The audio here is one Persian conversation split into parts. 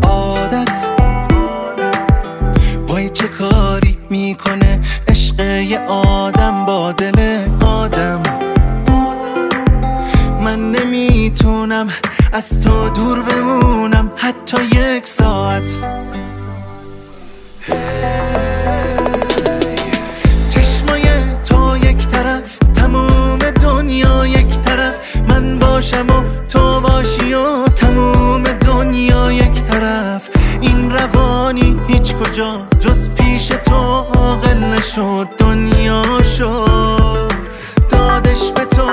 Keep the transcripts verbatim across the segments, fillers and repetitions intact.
عادت وای چه کاری میکنه عشق یه آدم با دل آدم. من نمیتونم از تو دور بمونم حتی یک ساعت. چشمای تو یک طرف، تموم دنیا یک طرف، من باشم و تو باشی و تموم دنیا یک طرف. این روانی هیچ کجا جز پیش تو عاقل نشد، دنیا شد دادش به تو.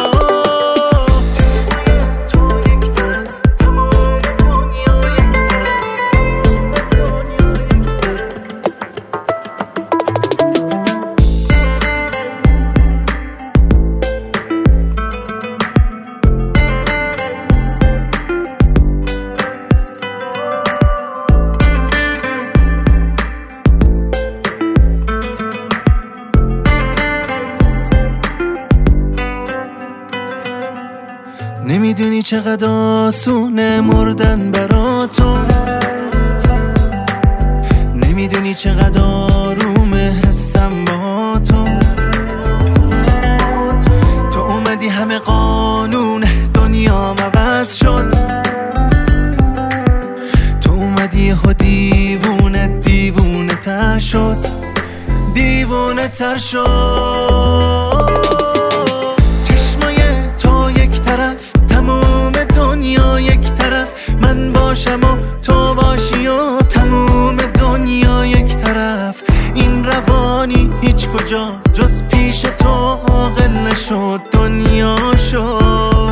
نمیدونی چقدر آسونه مردن برا تو، نمیدونی چقدر آرومه حسم با تو. تو اومدی همه قانون دنیا عوض شد، تو اومدی و دیوونه دیوونه تر شد، دیوونه تر شد. تموم دنیا یک طرف، من باشم و تو باشی و تموم دنیا یک طرف. این روانی هیچ کجا جز پیش تو عاقل نشد، دنیا شد